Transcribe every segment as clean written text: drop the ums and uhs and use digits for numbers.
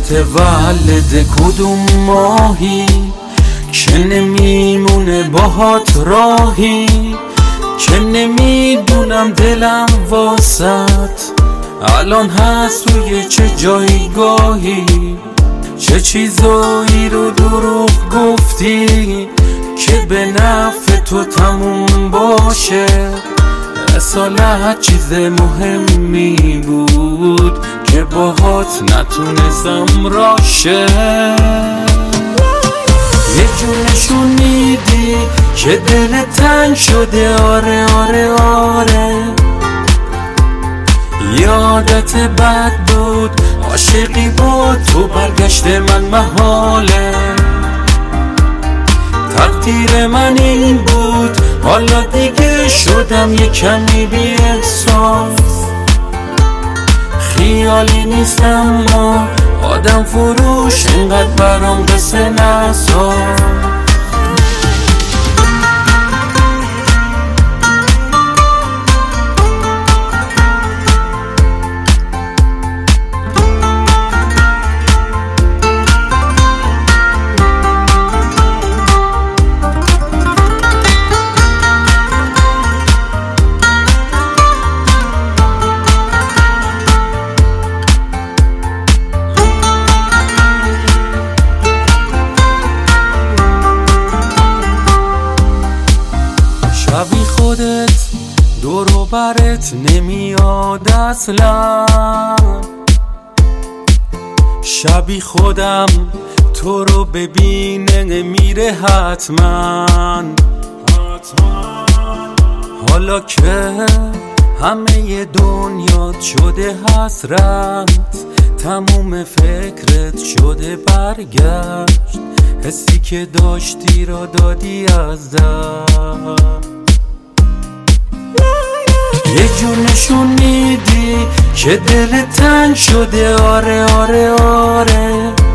متولد کدوم ماهی که نمیمونه باهات راهی، که نمیدونم دلم واسط الان هست روی چه جایگاهی، چه چیزایی رو دروغ گفتی که به نفع تو تموم باشه. اصالت چیز مهمی بود که باهات نتونستم راشه. یه جور نشون میدی که دل تنگ شده، آره آره آره. یادت بد بود عاشقی با تو برگشت من محاله. تقدیر من این بود حالا دیگه شدم یه کمی بی احساس. خیالی نیستم ما آدم فروش اینقدر برام قصه نساز. شبی خودت دور و برت نمیاد اصلا، شبی خودم تو رو ببینه نمیره حتما. حالا که همه دنیات شده حسرت، تموم فکرت شده برگشت، حسی که داشتی را دادی از دست. یه جور نشون میدی که دل تنگ شده، آره آره آره.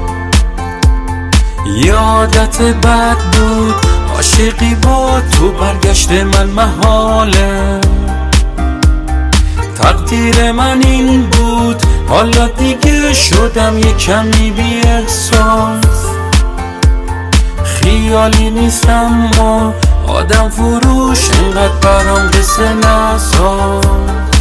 یادت بد بود عاشقی با تو برگشت من محاله. تقدیر من این بود حالا دیگه شدم یه کمی بی احساس. خیالی نیستم ما آدم فروش اینقدر برام قصه نساز.